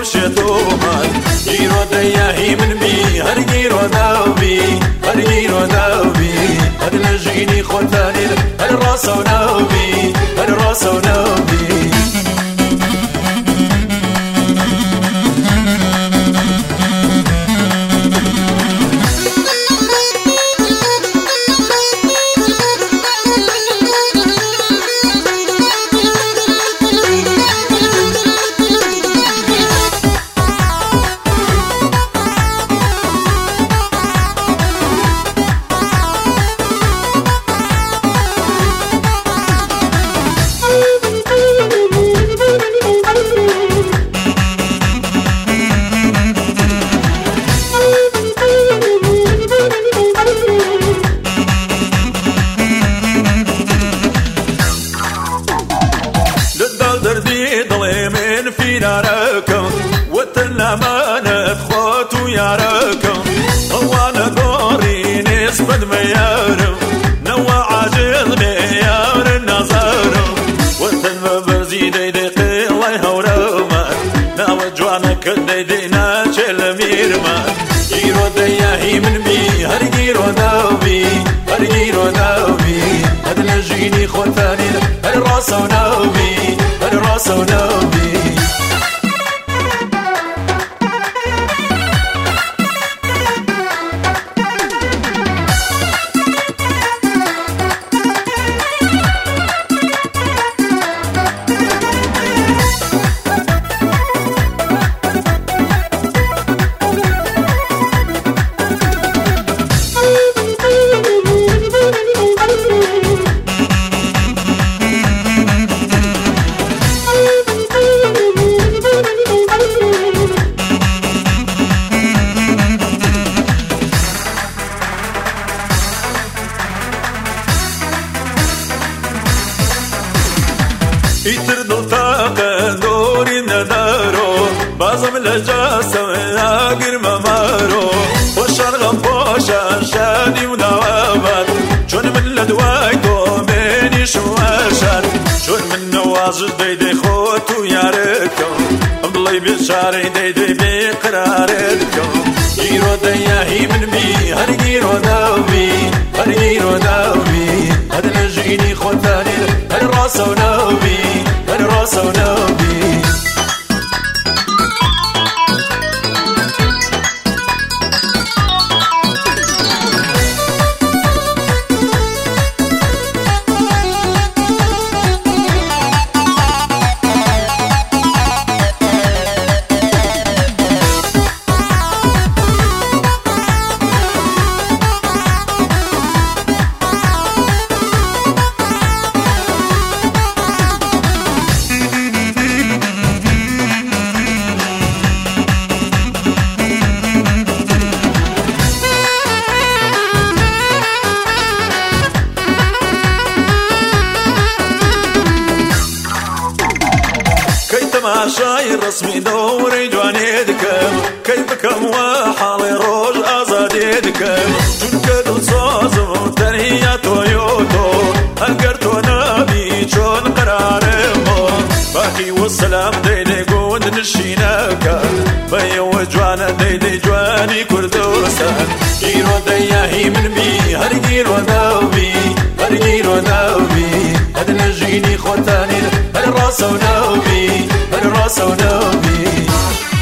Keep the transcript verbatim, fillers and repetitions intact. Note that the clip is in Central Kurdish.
شتومان گیرو دیاهی من بی هر گیرو ناوی هر گیرو ناوی هر لجینی خوتانی هر راسو ناوی هر راسو ناوی فيناركم وتنا ما نخوت وياركم وانا دوري نسبة ميارم نوع عجل ميار النظر وتنا برزي دي دي قيلي هوروما ناو جوانك دي دي ناشل ميرما جيرو دياهي من بي هر جيرو ناوي هر جيرو ناوي هد لجيني خوتاني هر راسو ناوي هر راسو ناوي يتردو طاقة دوري ندارو بازم لجاسة وياقر ممارو وشرغم بوشا شادي ودوابات شون من لدوايتو بيني شواشات شون من نواجد ديدي خوتو ياركم امضلي بشاري ديدي بقراركم جيرو دياهي من بي هر جيرو داوي هر جيرو داوي هر لجيني خوتاني هر راسو ناوي هر راسو ناوي تماشاي رسمي دوري جواني دكم كيفكم وحالي روج ازادي دكم جنك دلصوز وتنهي تويوتو هنقرتو نبي شون قرارمو باقي والسلام ديدي قود نشيناك بيو جوانا ديدي جواني كردوسا جيرو دياهي من بي هر جيرو داوي هر جيرو داوي هد نجيني خوتاني هر راسو ناوي هر راسو ناوي